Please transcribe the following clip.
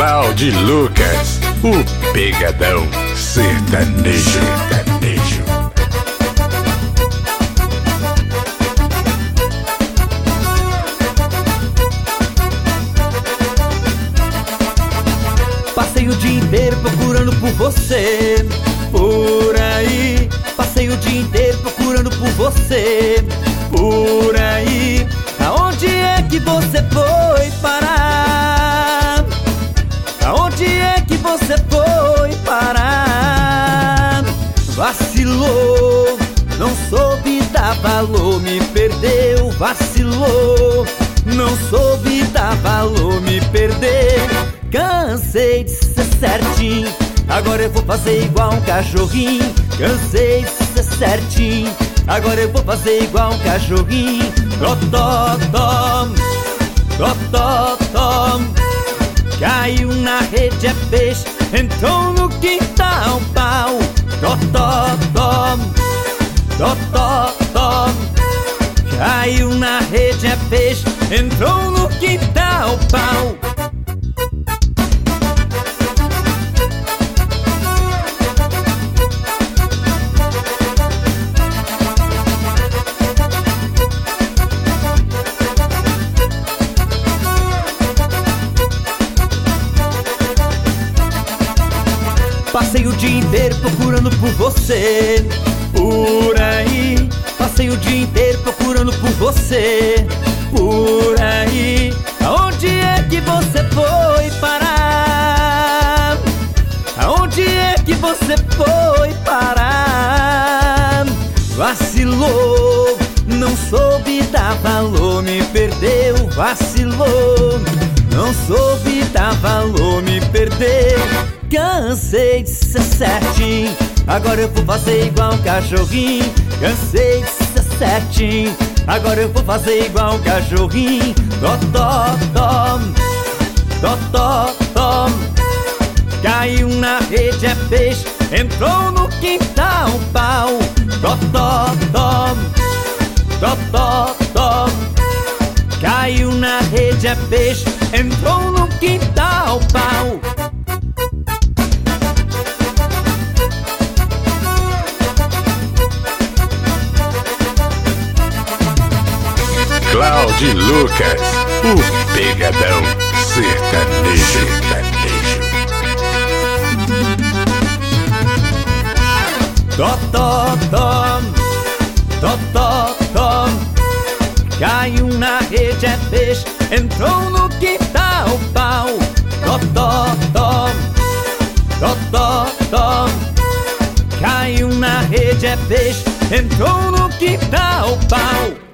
Cláudio Lucas, o pegadão sertanejo. Passei o dia inteiro procurando por você, por aí. Passei o dia inteiro procurando por você, por aí. Aonde é que você foi parar? Aonde é que você foi parar? Vacilou, não soube dar valor, me perdeu. Vacilou, não soube dar valor, me perdeu. Cansei de ser certinho, agora eu vou fazer igual um cachorrinho. Cansei de ser certinho, agora eu vou fazer igual um cachorrinho. Totó, totó, caiu na rede, é peixe, entrou no quintal, pau. Totó, totó, caiu na rede, é peixe, entrou no quintal, pau. Passei o dia inteiro procurando por você, por aí. Passei o dia inteiro procurando por você, por aí. Aonde é que você foi parar? Aonde é que você foi parar? Vacilou, não soube dar valor, me perdeu. Vacilou, não soube dar valor, me perdeu. Cansei de ser certinho, agora eu vou fazer igual um cachorrinho. Cansei de ser certinho, agora eu vou fazer igual um cachorrinho. Totó, totó, caiu na rede, é peixe, entrou no quintal, pau. Totó, totó, caiu na rede, é peixe, entrou no quintal, pau. Cláudio Lucas, o pegadão sertanejo. Totó, totó, caiu na rede, é peixe, entrou no quintal, pau. Totó, totó, caiu na rede, é peixe, entrou no quintal, pau.